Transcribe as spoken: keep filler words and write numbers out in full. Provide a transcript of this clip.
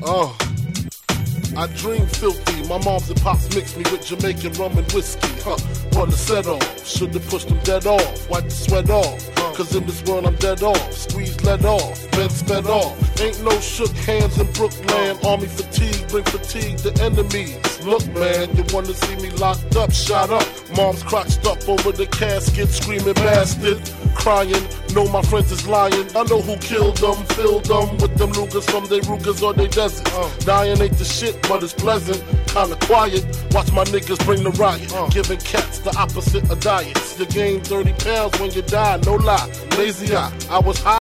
Oh, I dream filthy. My moms and pops mixed me with Jamaican rum and whiskey. Huh, on the set off. Should've pushed them dead off. Wipe the sweat off. Cause in this world I'm dead off. Squeeze lead off. Bed sped off. Ain't no shook hands in Brooklyn. Army fatigue, bring fatigue to enemies. Look, man, you wanna see me locked up, shot up. Mom's crotched up over the casket, screaming bastard. Crying, know my friends is lying. I know who killed them, filled them with them Lugers from they Rugers or they deserts. Uh. Dying ain't the shit, but it's pleasant. Kinda quiet, watch my niggas bring the riot. Uh. Giving cats the opposite of diets. You gain thirty pounds when you die, no lie. Lazy eye, I was high.